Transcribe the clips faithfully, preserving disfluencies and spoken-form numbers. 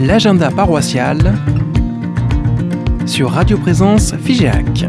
L'agenda paroissial sur Radio Présence Figeac.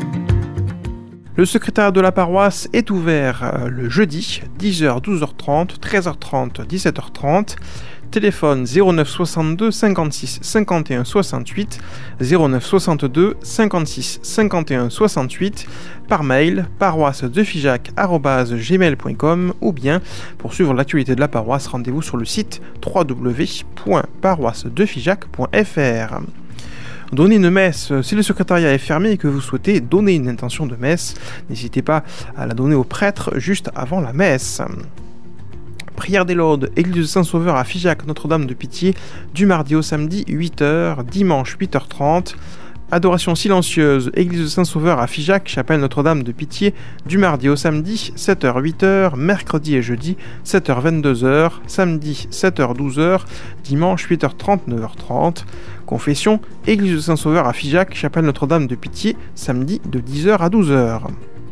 Le secrétariat de la paroisse est ouvert le jeudi, dix heures douze heures trente, treize heures trente, dix-sept heures trente. Téléphone zéro neuf soixante-deux cinquante-six cinquante et un soixante-huit, zéro neuf soixante-deux cinquante-six cinquante et un soixante-huit, par mail paroisse de figeac arobase gmail point com ou bien pour suivre l'actualité de la paroisse, rendez-vous sur le site w w w point paroisse de figeac point f r. Donner une messe, si le secrétariat est fermé et que vous souhaitez donner une intention de messe, n'hésitez pas à la donner au prêtre juste avant la messe. Prière des Laudes, église de Saint-Sauveur à Figeac, Notre-Dame de Pitié, du mardi au samedi, huit heures, dimanche, huit heures trente. Adoration silencieuse, église de Saint-Sauveur à Figeac, chapelle Notre-Dame de Pitié, du mardi au samedi, sept heures, huit heures, mercredi et jeudi, sept heures, vingt-deux heures, samedi, sept heures, douze heures, dimanche, huit heures trente, neuf heures trente. Confession, église de Saint-Sauveur à Figeac, chapelle Notre-Dame de Pitié, samedi de dix heures à douze heures.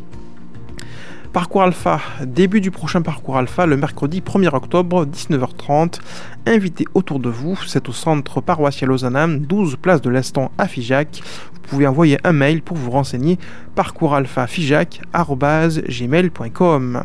Parcours Alpha, début du prochain Parcours Alpha le mercredi premier octobre, dix-neuf heures trente. Invitez autour de vous, c'est au centre paroissial Ozanam, douze place de l'Eston à Figeac. Vous pouvez envoyer un mail pour vous renseigner, parcoursalpha-figeac arobase gmail point com.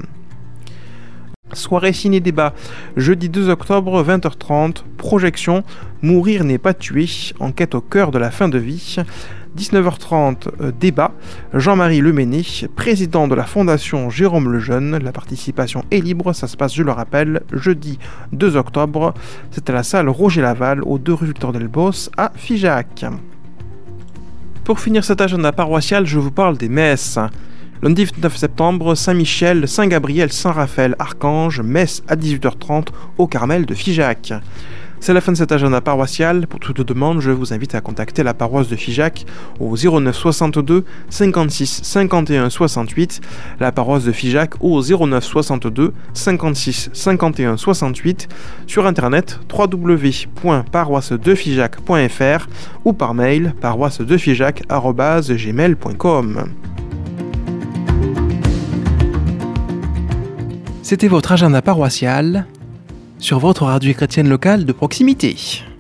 Soirée ciné-débat, jeudi deux octobre, vingt heures trente, projection « Mourir n'est pas tuer », enquête au cœur de la fin de vie. dix-neuf heures trente, euh, débat, Jean-Marie Leméné, président de la Fondation Jérôme Lejeune. La participation est libre, ça se passe, je le rappelle, jeudi deux octobre. C'est à la salle Roger Laval, aux deux rue Victor Delbos, à Figeac. Pour finir cet agenda paroissial, je vous parle des messes. Lundi vingt-neuf septembre, Saint-Michel, Saint-Gabriel, Saint-Raphaël, Archange, messe à dix-huit heures trente au Carmel de Figeac. C'est la fin de cet agenda paroissial. Pour toute demande, je vous invite à contacter la paroisse de Figeac au zéro neuf soixante-deux cinquante-six cinquante et un soixante-huit, la paroisse de Figeac au zéro neuf soixante-deux cinquante-six cinquante et un soixante-huit, sur internet w w w point paroisse de figeac point f r ou par mail paroisse de figeac arobase gmail point com. C'était votre agenda paroissial sur votre radio chrétienne locale de proximité.